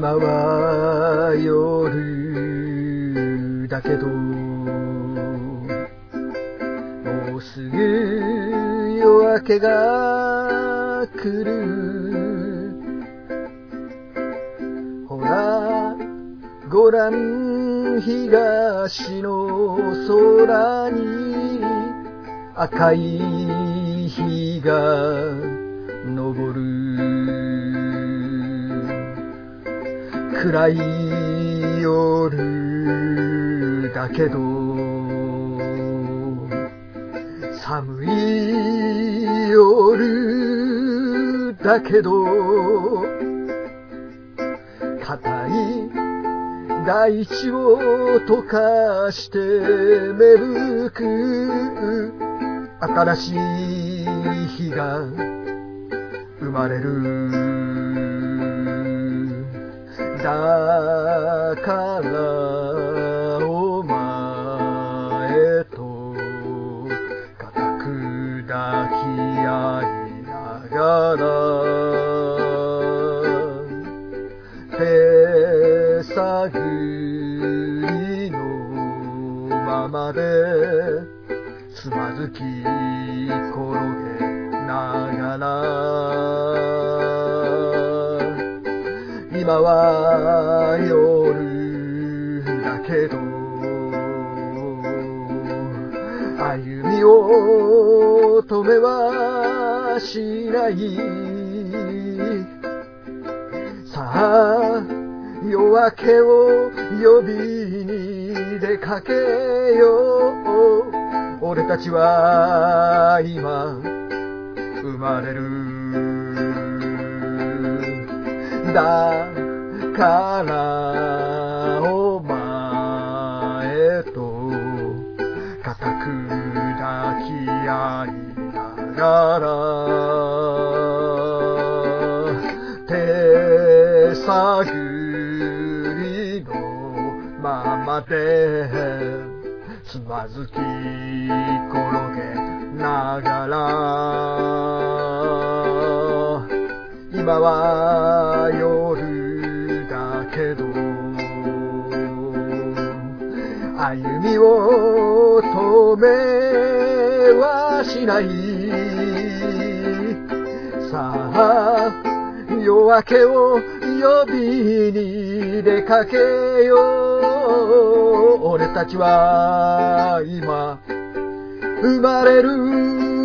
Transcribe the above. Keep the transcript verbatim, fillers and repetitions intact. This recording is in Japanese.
今は夜だけどもうすぐ夜明けが来る。ほらごらん東の空に赤い日が昇る。暗い夜だけど寒い夜だけど硬い大地を溶かして芽吹く新しい日が生まれる。だからお前と固く抱き合いながら手探りのままでつまずき転げながら今は夜だけど歩みを止めはしない。さあ夜明けを呼びに出かけよう。俺たちは今生まれる。だからお前と固く抱き合いながら手探りのままでつまずき転げながら今は夜だけど歩みを止めはしない。さあ夜明けを呼びに出かけよう。俺たちは今生まれる。